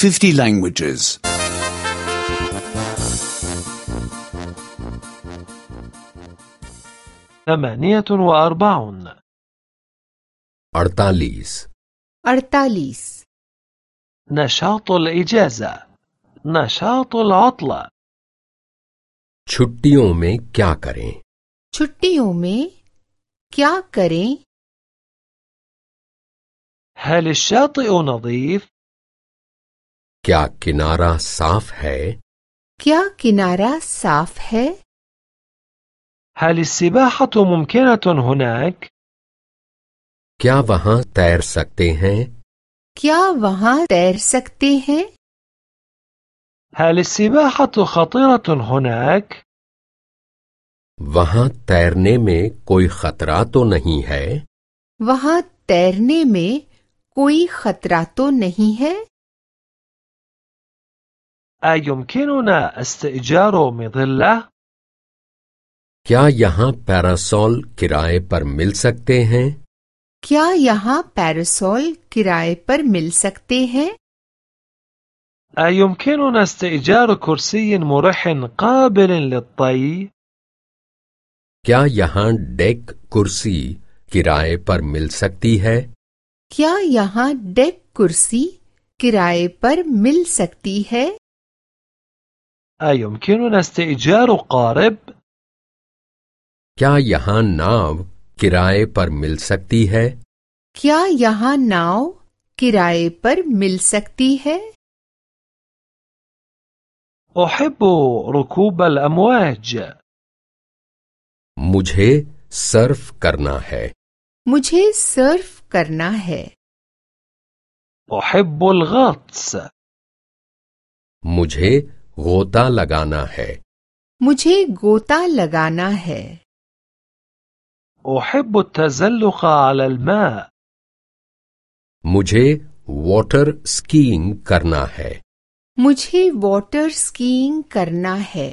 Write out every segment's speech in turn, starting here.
50 languages. 48 48 48 نشاط الإجازة نشاط العطلة छुट्टियों में क्या करें? छुट्टियों में क्या करें? هل الشاطئ نظيف؟ क्या किनारा साफ है? क्या किनारा साफ है? هل السباحة ممكنة هناك؟ क्या वहां तैर सकते हैं? क्या वहां तैर सकते हैं? هل السباحة خطيرة هناك؟ वहां तैरने में कोई खतरा तो नहीं है? वहां तैरने में कोई खतरा तो नहीं है? أيمكننا استئجار مظلة؟ क्या यहाँ पैरासोल किराए पर मिल सकते हैं? क्या यहाँ पैरासोल किराए पर मिल सकते हैं? أيمكننا استئجار كرسي مريح قابل للطي؟ क्या यहाँ डेक कुर्सी किराए पर मिल सकती है? क्या यहाँ डेक कुर्सी किराए पर मिल सकती है? أيمكننا استئجار قارب؟ क्या यहाँ नाव किराए पर मिल सकती है? क्या यहाँ नाव किराए पर मिल सकती है? أحب ركوب الأمواج. मुझे सर्फ करना है. मुझे सर्फ करना है. أحب الغطس. मुझे गोता लगाना है. मुझे गोता लगाना है. أحب التزلق على الماء. मुझे वाटर स्कीइंग करना है. मुझे वाटर स्कीइंग करना है.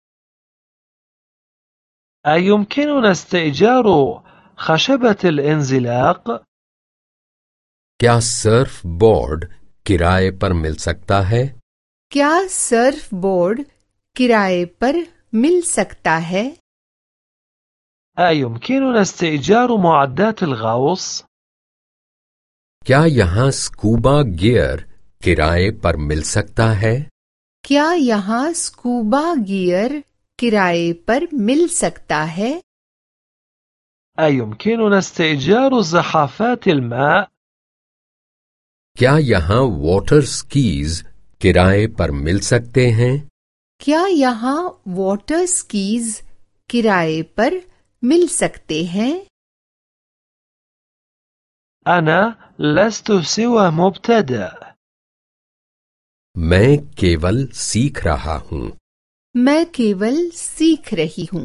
أيمكننا استئجار خشبة الانزلاق؟ क्या सर्फ बोर्ड किराए पर मिल सकता है? क्या सर्फ बोर्ड किराए पर मिल सकता है? أيمكننا استئجار معدات الغوص؟ क्या यहाँ स्कूबा गियर किराए पर मिल सकता है? क्या यहाँ स्कूबा गियर किराए पर मिल सकता है? أيمكننا استئجار زحافات الماء؟ क्या यहाँ वाटर स्कीज किराए पर मिल सकते हैं? क्या यहाँ वाटर स्कीज किराए पर मिल सकते हैं? أنا لست سوى مبتدئ. मैं केवल सीख रहा हूँ. मैं केवल सीख रही हूँ.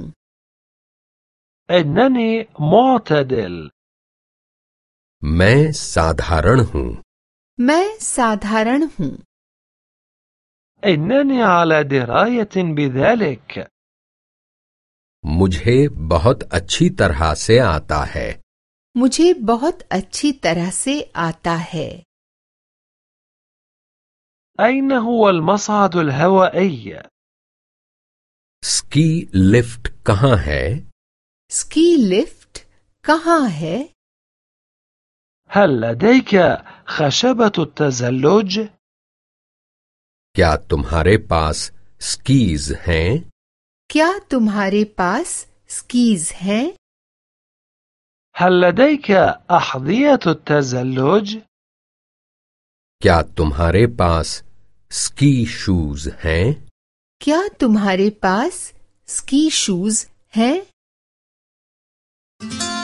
إنني معتدل. मैं साधारण हूँ. मैं साधारण हूँ. إنني على دراية بذلك. मुझे बहुत अच्छी तरह से आता है. मुझे बहुत अच्छी तरह से आता है. أين هو المصعد الهوائي؟ स्की लिफ्ट कहाँ है? स्की लिफ्ट कहाँ है? هل لديك خشبة التزلج؟ क्या तुम्हारे पास स्कीज हैं? क्या तुम्हारे पास स्कीज हैं? هل لديك أحذية التزلج؟ क्या तुम्हारे पास स्की शूज हैं? क्या तुम्हारे पास स्की शूज हैं?